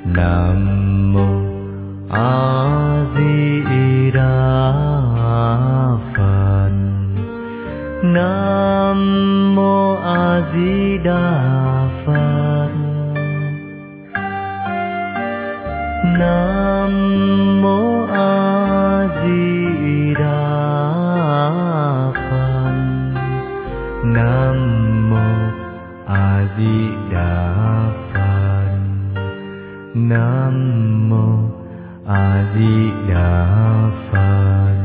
Nam mô A Di Đà Phật. Nam mô A Di Đà Phật. Nam mô A Di Đà Phật. Nam mô A Di Đà Phật. Nam mô A Di Đà Phật.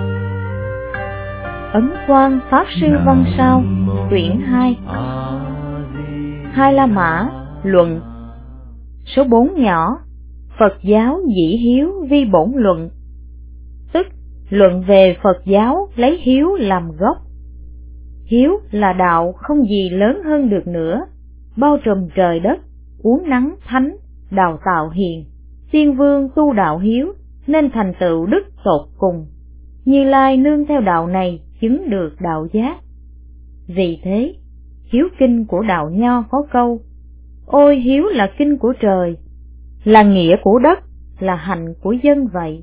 Ấn Quang Pháp Sư Văn Sao, quyển 2, Hai La Mã, luận. Số 4 nhỏ, Phật giáo dĩ hiếu vi bổn luận, tức luận về Phật giáo lấy hiếu làm gốc. Hiếu là đạo không gì lớn hơn được nữa, bao trùm trời đất, uốn nắn thánh, đào tạo hiền, tiên vương tu đạo hiếu nên thành tựu đức tột cùng. Như Lai nương theo đạo này chứng được đạo giác. Vì thế, hiếu kinh của đạo Nho có câu: ôi hiếu là kinh của trời, là nghĩa của đất, là hạnh của dân vậy.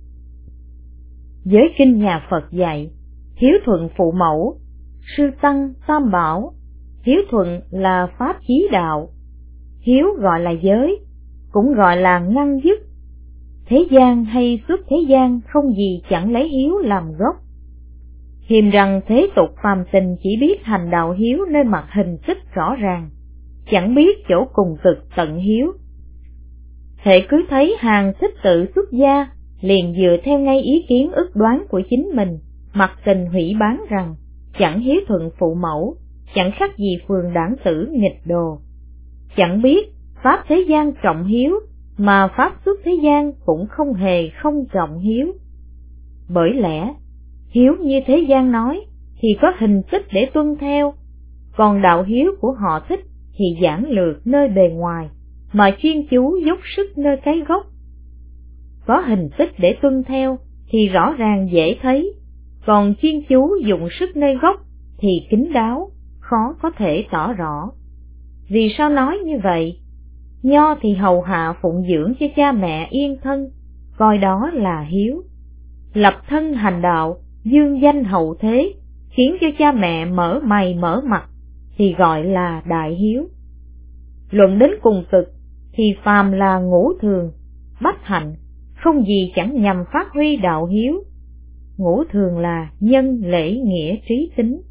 Giới kinh nhà Phật dạy, hiếu thuận phụ mẫu, sư tăng, tam bảo. Hiếu thuận là pháp chí đạo. Hiếu gọi là giới, cũng gọi là ngăn dứt. Thế gian hay xuất thế gian không gì chẳng lấy hiếu làm gốc. Hiềm rằng thế tục phàm tình chỉ biết hành đạo hiếu nơi mặt hình thức rõ ràng, chẳng biết chỗ cùng cực tận hiếu. Hệ cứ thấy hàng thích tự xuất gia, liền dựa theo ngay ý kiến ức đoán của chính mình, mặc tình hủy bán rằng chẳng hiếu thuận phụ mẫu, chẳng khác gì phường đảng tử nghịch đồ. Chẳng biết pháp thế gian trọng hiếu, mà pháp xuất thế gian cũng không hề không trọng hiếu. Bởi lẽ, hiếu như thế gian nói thì có hình tích để tuân theo, còn đạo hiếu của họ thích thì giản lược nơi bề ngoài, mà chuyên chú dốc sức nơi cái gốc. Có hình tích để tuân theo thì rõ ràng dễ thấy, còn chuyên chú dụng sức nơi gốc thì kín đáo, khó có thể tỏ rõ. Vì sao nói như vậy? Nho thì hầu hạ phụng dưỡng cho cha mẹ yên thân, coi đó là hiếu. Lập thân hành đạo, dương danh hậu thế, khiến cho cha mẹ mở mày mở mặt, thì gọi là đại hiếu. Luận đến cùng cực, thì phàm là ngũ thường, bách hạnh, không gì chẳng nhằm phát huy đạo hiếu. Ngũ thường là nhân, lễ, nghĩa, trí, tính.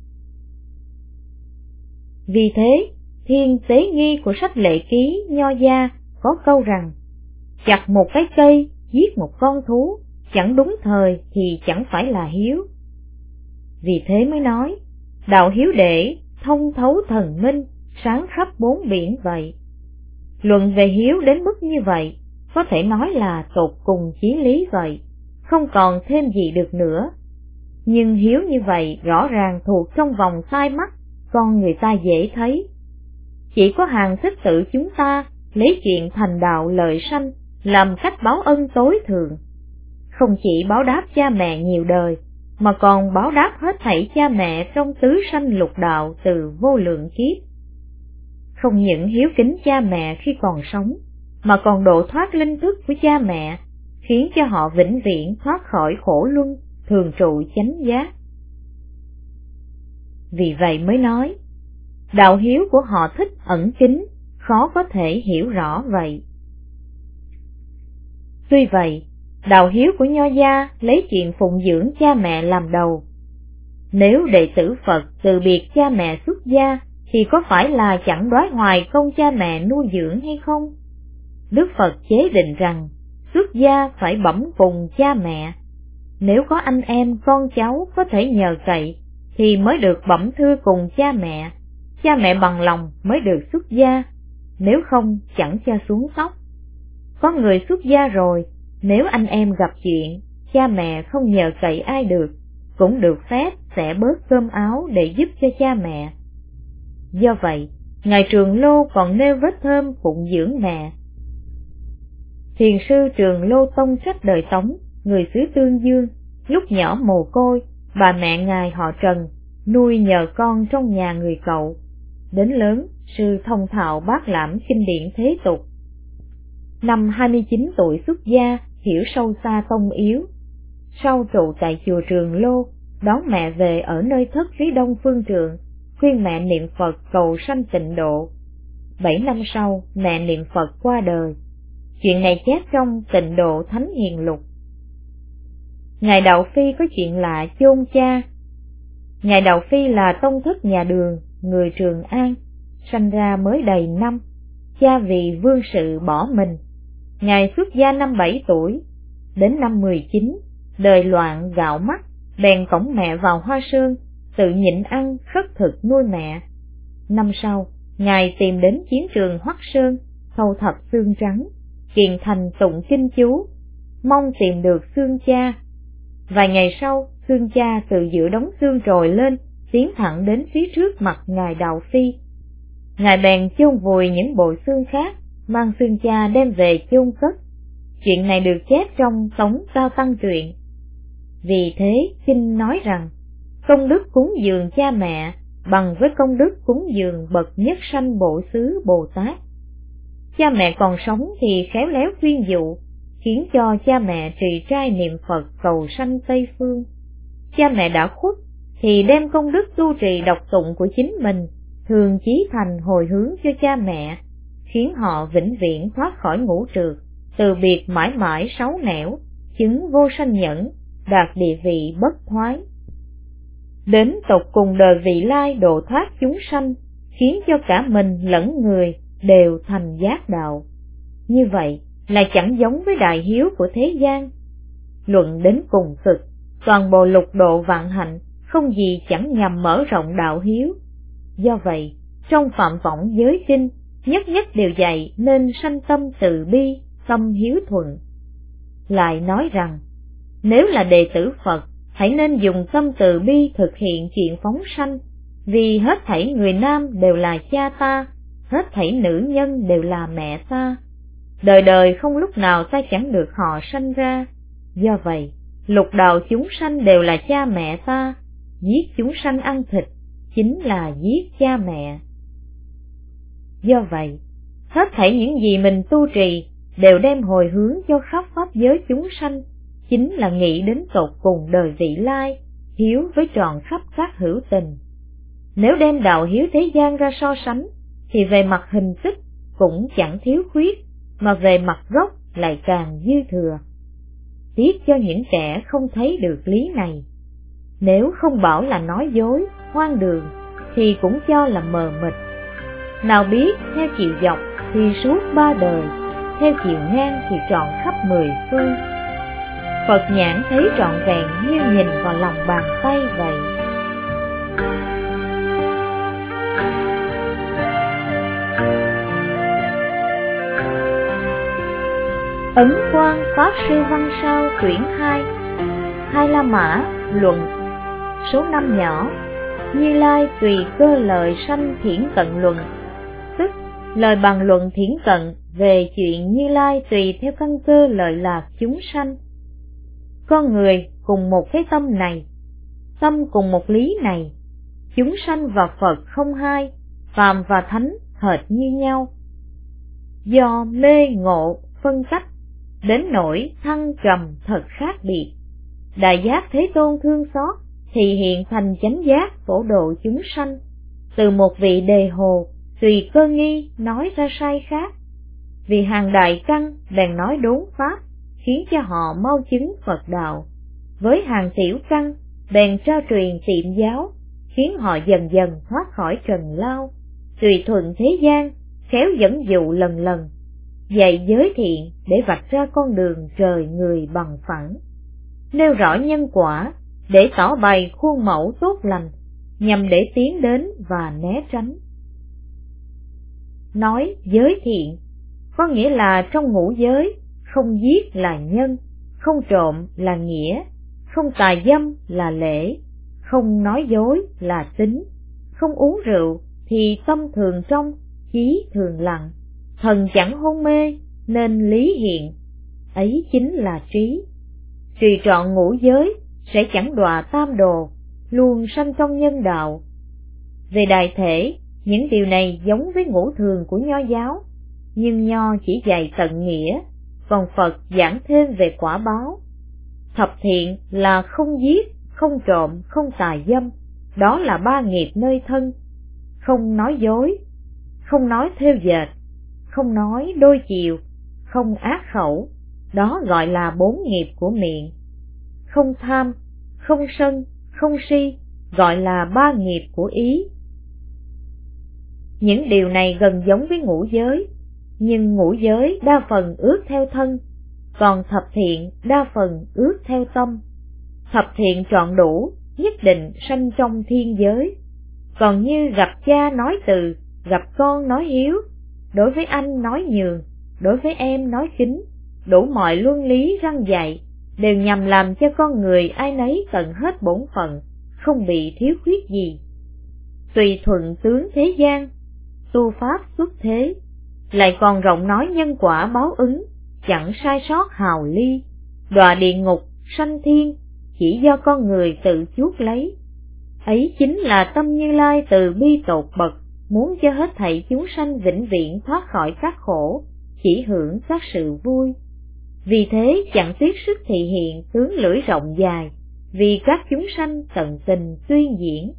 Vì thế, Thiên Tế Nghi của sách Lệ Ký Nho gia có câu rằng: chặt một cái cây, giết một con thú, chẳng đúng thời thì chẳng phải là hiếu. Vì thế mới nói, đạo hiếu để thông thấu thần minh, sáng khắp bốn biển vậy. Luận về hiếu đến mức như vậy, có thể nói là tột cùng chí lý vậy, không còn thêm gì được nữa. Nhưng hiếu như vậy rõ ràng thuộc trong vòng tai mắt, con người ta dễ thấy. Chỉ có hàng thích tự chúng ta lấy chuyện thành đạo lợi sanh làm cách báo ân tối thượng. Không chỉ báo đáp cha mẹ nhiều đời, mà còn báo đáp hết thảy cha mẹ trong tứ sanh lục đạo từ vô lượng kiếp. Không những hiếu kính cha mẹ khi còn sống, mà còn độ thoát linh thức của cha mẹ, khiến cho họ vĩnh viễn thoát khỏi khổ luân, thường trụ chánh giác. Vì vậy mới nói, đạo hiếu của họ thích ẩn kín, khó có thể hiểu rõ vậy. Tuy vậy, đạo hiếu của Nho gia lấy chuyện phụng dưỡng cha mẹ làm đầu. Nếu đệ tử Phật từ biệt cha mẹ xuất gia, thì có phải là chẳng đoái hoài công cha mẹ nuôi dưỡng hay không? Đức Phật chế định rằng, xuất gia phải bẩm cùng cha mẹ. Nếu có anh em, con cháu có thể nhờ cậy, thì mới được bẩm thưa cùng cha mẹ. Cha mẹ bằng lòng mới được xuất gia, nếu không chẳng cho xuống tóc. Có người xuất gia rồi, nếu anh em gặp chuyện, cha mẹ không nhờ cậy ai được, cũng được phép sẽ bớt cơm áo để giúp cho cha mẹ. Do vậy, Ngài Trường Lô còn nêu vết thơm phụng dưỡng mẹ. Thiền sư Trường Lô Tông sách đời Tống, người xứ Tương Dương, lúc nhỏ mồ côi, bà mẹ Ngài họ Trần, nuôi nhờ con trong nhà người cậu. Đến lớn, sư thông thạo bác lãm kinh điển thế tục. Năm 29 tuổi xuất gia, hiểu sâu xa tông yếu. Sau trụ tại chùa Trường Lô, đón mẹ về ở nơi thất phía đông phương trượng, khuyên mẹ niệm Phật cầu sanh tịnh độ. 7 năm sau, mẹ niệm Phật qua đời. Chuyện này chép trong Tịnh Độ Thánh Hiền Lục. Ngài Đạo Phi có chuyện lạ chôn cha. Ngài Đạo Phi là tông thất nhà Đường, người Trường An, sanh ra mới đầy năm, cha vì vương sự bỏ mình. Ngài xuất gia năm 7 tuổi, đến năm 19, đời loạn gạo mắt, bèn cõng mẹ vào Hoa Sơn, tự nhịn ăn khất thực nuôi mẹ. Năm sau, Ngài tìm đến chiến trường Hoắc Sơn, thâu thập xương trắng, kiền thành tụng kinh chú, mong tìm được xương cha. Vài ngày sau, xương cha từ giữa đống xương trồi lên, tiến thẳng đến phía trước mặt Ngài Đạo Phi. Ngài bèn chôn vùi những bộ xương khác, mang xương cha đem về chôn cất. Chuyện này được chép trong Tống Cao Tăng truyện. Vì thế, kinh nói rằng, công đức cúng dường cha mẹ bằng với công đức cúng dường bậc nhất sanh Bộ Xứ Bồ Tát. Cha mẹ còn sống thì khéo léo khuyên dụ, khiến cho cha mẹ trì trai niệm Phật cầu sanh Tây Phương. Cha mẹ đã khuất thì đem công đức tu trì đọc tụng của chính mình thường chí thành hồi hướng cho cha mẹ, khiến họ vĩnh viễn thoát khỏi ngũ trược, từ biệt mãi mãi sáu nẻo, chứng vô sanh nhẫn, đạt địa vị bất thoái. Đến tột cùng đời vị lai độ thoát chúng sanh, khiến cho cả mình lẫn người đều thành giác đạo. Như vậy là chẳng giống với đại hiếu của thế gian. Luận đến cùng cực, toàn bộ lục độ vạn hạnh không gì chẳng nhằm mở rộng đạo hiếu. Do vậy, trong Phạm Võng Giới Kinh, nhất nhất đều dạy nên sanh tâm từ bi, tâm hiếu thuận. Lại nói rằng, nếu là đệ tử Phật, hãy nên dùng tâm từ bi thực hiện chuyện phóng sanh, vì hết thảy người nam đều là cha ta, hết thảy nữ nhân đều là mẹ ta. Đời đời không lúc nào ta chẳng được họ sanh ra. Do vậy, lục đạo chúng sanh đều là cha mẹ ta, giết chúng sanh ăn thịt chính là giết cha mẹ. Do vậy, hết thảy những gì mình tu trì đều đem hồi hướng cho khắp pháp giới chúng sanh, chính là nghĩ đến tột cùng đời vị lai, hiếu với tròn khắp các hữu tình. Nếu đem đạo hiếu thế gian ra so sánh, thì về mặt hình thức cũng chẳng thiếu khuyết, mà về mặt gốc lại càng dư thừa. Tiếc cho những kẻ không thấy được lý này. Nếu không bảo là nói dối, hoang đường, thì cũng cho là mờ mịt. Nào biết theo chiều dọc thì suốt 3 đời, theo chiều ngang thì trọn khắp 10 phương. Phật nhãn thấy trọn vẹn như nhìn vào lòng bàn tay vậy. Ấn Quang Pháp Sư Văn Sao quyển 2, Hai La Mã luận, số 5 nhỏ, Như Lai tùy cơ lợi sanh thiển cận luận, tức lời bàn luận thiển cận về chuyện Như Lai tùy theo căn cơ lợi lạc chúng sanh. Con người cùng một cái tâm này, tâm cùng một lý này, chúng sanh và Phật không hai, phàm và thánh hệt như nhau. Do mê ngộ phân cách, đến nỗi thăng trầm thật khác biệt. Đại giác Thế Tôn thương xót thì hiện thành chánh giác phổ độ chúng sanh, từ một vị đề hồ tùy cơ nghi nói ra sai khác. Vì hàng đại căn bèn nói đốn pháp, khiến cho họ mau chứng Phật đạo. Với hàng tiểu căn bèn trao truyền tiệm giáo, khiến họ dần dần thoát khỏi trần lao. Tùy thuận thế gian, khéo dẫn dụ lần lần, dạy giới thiện để vạch ra con đường trời người bằng phẳng, nêu rõ nhân quả để tỏ bày khuôn mẫu tốt lành, nhằm để tiến đến và né tránh. Nói giới thiện có nghĩa là trong ngũ giới, không giết là nhân, không trộm là nghĩa, không tà dâm là lễ, không nói dối là tín, không uống rượu thì tâm thường trong, chí thường lặng, thần chẳng hôn mê nên lý hiện, ấy chính là trí. Trì trọn ngũ giới sẽ chẳng đọa tam đồ, luôn sanh trong nhân đạo. Về đại thể, những điều này giống với ngũ thường của Nho giáo, nhưng Nho chỉ dạy tận nghĩa, còn Phật giảng thêm về quả báo. Thập thiện là không giết, không trộm, không tà dâm, đó là 3 nghiệp nơi thân. Không nói dối, không nói thêu dệt, không nói đôi chiều, không ác khẩu, đó gọi là 4 nghiệp của miệng. Không tham, không sân, không si, gọi là 3 nghiệp của ý. Những điều này gần giống với ngũ giới, nhưng ngũ giới đa phần ước theo thân, còn thập thiện đa phần ước theo tâm. Thập thiện trọn đủ, nhất định sanh trong thiên giới. Còn như gặp cha nói từ, gặp con nói hiếu, đối với anh nói nhường, đối với em nói kính, đủ mọi luân lý răn dạy, đều nhằm làm cho con người ai nấy tận hết bổn phận, không bị thiếu khuyết gì. Tùy thuận tướng thế gian, tu pháp xuất thế, lại còn rộng nói nhân quả báo ứng, chẳng sai sót hào ly, đọa địa ngục, sanh thiên, chỉ do con người tự chuốc lấy. Ấy chính là tâm Như Lai từ bi tột bậc, muốn cho hết thảy chúng sanh vĩnh viễn thoát khỏi các khổ, chỉ hưởng các sự vui. Vì thế chẳng tiếc sức thị hiện tướng lưỡi rộng dài, vì các chúng sanh tận tình tuyên diễn.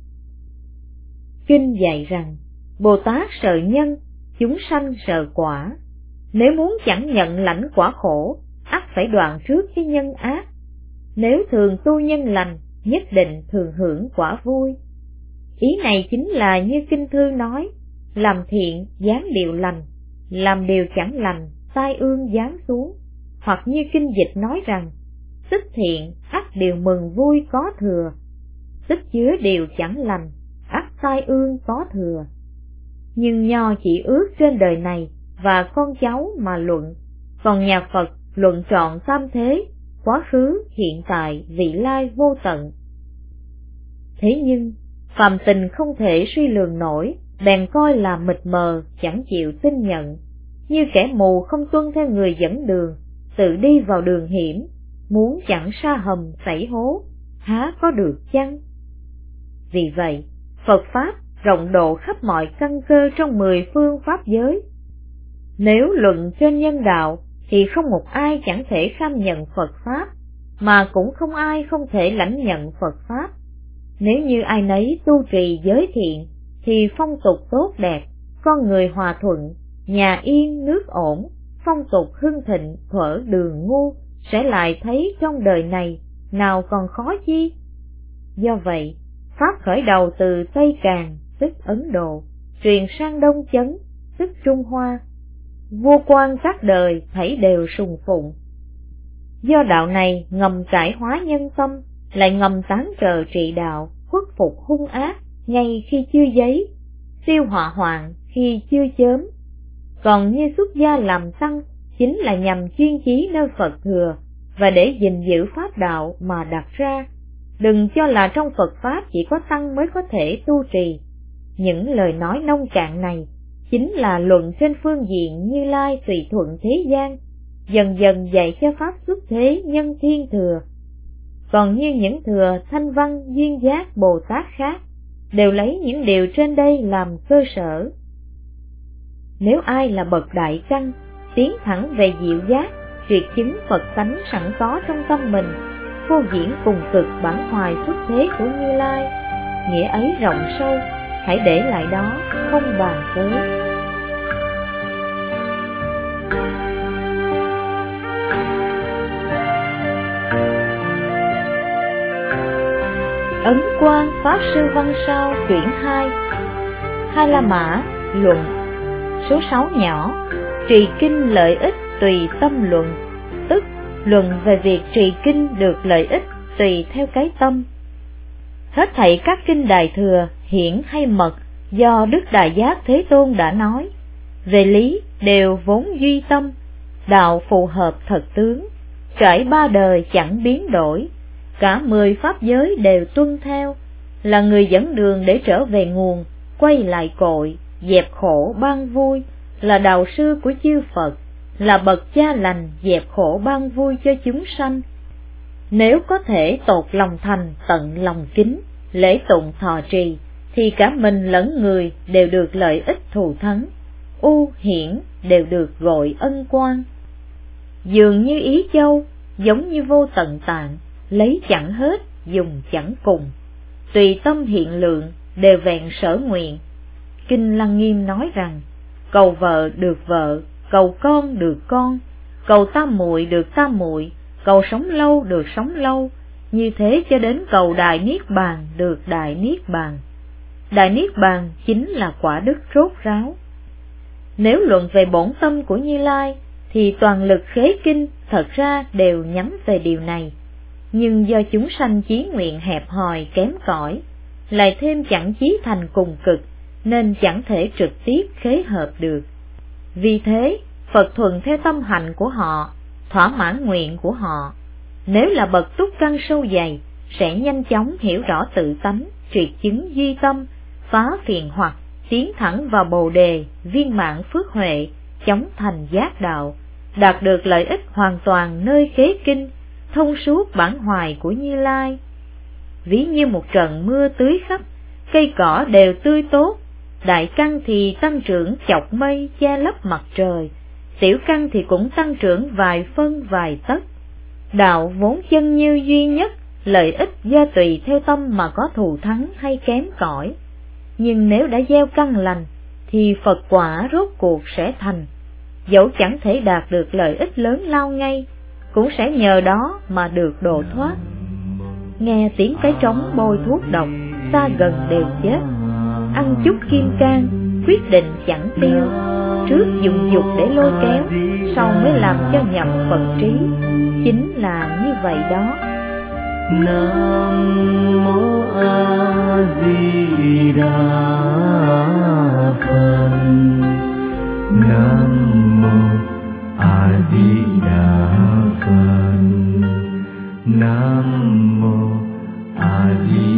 Kinh dạy rằng, Bồ Tát sợ nhân, chúng sanh sợ quả. Nếu muốn chẳng nhận lãnh quả khổ, ắt phải đoạn trước cái nhân ác. Nếu thường tu nhân lành, nhất định thường hưởng quả vui. Ý này chính là như kinh thư nói, làm thiện giáng điều lành, làm điều chẳng lành tai ương giáng xuống. Hoặc như kinh dịch nói rằng, tích thiện ắt điều mừng vui có thừa, tích chứa điều chẳng lành ắt tai ương có thừa. Nhưng Nho chỉ ước trên đời này và con cháu mà luận, còn nhà Phật luận trọn tam thế, quá khứ, hiện tại, vị lai vô tận. Thế nhưng, phàm tình không thể suy lường nổi, bèn coi là mịt mờ, chẳng chịu tin nhận, như kẻ mù không tuân theo người dẫn đường, tự đi vào đường hiểm, muốn chặn sa hầm sảy hố, há có được chăng? Vì vậy, Phật Pháp rộng độ khắp mọi căn cơ trong 10 phương Pháp giới. Nếu luận trên nhân đạo, thì không một ai chẳng thể kham nhận Phật Pháp, mà cũng không ai không thể lãnh nhận Phật Pháp. Nếu như ai nấy tu trì giới thiện, thì phong tục tốt đẹp, con người hòa thuận, nhà yên nước ổn, phong tục hưng thịnh thuở đường ngu, sẽ lại thấy trong đời này, nào còn khó chi. Do vậy, Pháp khởi đầu từ Tây Càn, tức Ấn Độ, truyền sang Đông Chấn, tức Trung Hoa. Vua quan các đời thảy đều sùng phụng. Do đạo này ngầm cải hóa nhân tâm, lại ngầm tán trợ trị đạo, khuất phục hung ác, ngay khi chưa giấy, tiêu họa hoạn khi chưa chớm. Còn như xuất gia làm tăng, chính là nhằm chuyên chí nơi Phật thừa, và để gìn giữ Pháp đạo mà đặt ra. Đừng cho là trong Phật Pháp chỉ có tăng mới có thể tu trì. Những lời nói nông cạn này chính là luận trên phương diện Như Lai tùy thuận thế gian, dần dần dạy cho Pháp xuất thế nhân thiên thừa. Còn như những thừa Thanh Văn Duyên Giác Bồ Tát khác, đều lấy những điều trên đây làm cơ sở. Nếu ai là bậc đại căn, tiến thẳng về diệu giác, tuyệt chứng Phật tánh sẵn có trong tâm mình, vô diễn cùng cực bản hoài xuất thế của Như Lai, nghĩa ấy rộng sâu, hãy để lại đó, không bàn tới. Ấn Quang Pháp Sư Văn Sao quyển 2, Hai La Mã luận, số 6 nhỏ, trì kinh lợi ích tùy tâm luận, tức luận về việc trì kinh được lợi ích tùy theo cái tâm. Hết thảy các kinh Đại Thừa, hiển hay mật, do Đức Đại Giác Thế Tôn đã nói, về lý đều vốn duy tâm, đạo phù hợp thật tướng, trải 3 đời chẳng biến đổi, cả 10 pháp giới đều tuân theo, là người dẫn đường để trở về nguồn, quay lại cội, dẹp khổ ban vui, là đạo sư của chư Phật, là bậc cha lành dẹp khổ ban vui cho chúng sanh. Nếu có thể tột lòng thành tận lòng kính, lễ tụng thọ trì, thì cả mình lẫn người đều được lợi ích thù thắng. u hiển đều được gọi ân quan. Dường như ý châu, giống như vô tận tạng, lấy chẳng hết, dùng chẳng cùng. Tùy tâm hiện lượng, đều vẹn sở nguyện. Kinh Lăng Nghiêm nói rằng, cầu vợ được vợ, cầu con được con, cầu tam muội được tam muội, cầu sống lâu được sống lâu, như thế cho đến cầu Đại Niết Bàn được Đại Niết Bàn. Đại Niết Bàn chính là quả đức rốt ráo. Nếu luận về bổn tâm của Như Lai, thì toàn lực khế kinh thật ra đều nhắm về điều này. Nhưng do chúng sanh chí nguyện hẹp hòi kém cỏi, lại thêm chẳng chí thành cùng cực, nên chẳng thể trực tiếp khế hợp được. Vì thế, Phật thuận theo tâm hạnh của họ, thỏa mãn nguyện của họ. Nếu là bậc túc căn sâu dày, sẽ nhanh chóng hiểu rõ tự tánh, triệt chứng duy tâm, phá phiền hoặc, tiến thẳng vào Bồ đề, viên mãn phước huệ, chóng thành giác đạo, đạt được lợi ích hoàn toàn nơi khế kinh, thông suốt bản hoài của Như Lai. Ví như một trận mưa tưới khắp, cây cỏ đều tươi tốt, đại căn thì tăng trưởng chọc mây che lấp mặt trời, tiểu căn thì cũng tăng trưởng vài phân vài tấc. Đạo vốn chân như duy nhất, lợi ích do tùy theo tâm mà có thù thắng hay kém cỏi. Nhưng nếu đã gieo căn lành, thì Phật quả rốt cuộc sẽ thành. Dẫu chẳng thể đạt được lợi ích lớn lao ngay, cũng sẽ nhờ đó mà được độ thoát. Nghe tiếng cái trống bôi thuốc độc, xa gần đều chết. Ăn chút kim cang, quyết định chẳng tiêu. Trước dùng dục để lôi kéo, sau mới làm cho nhầm Phật trí. Chính là như vậy đó. Nam mô A Di Đà Phật. Nam mô A Di Đà Phật. Nam mô A Di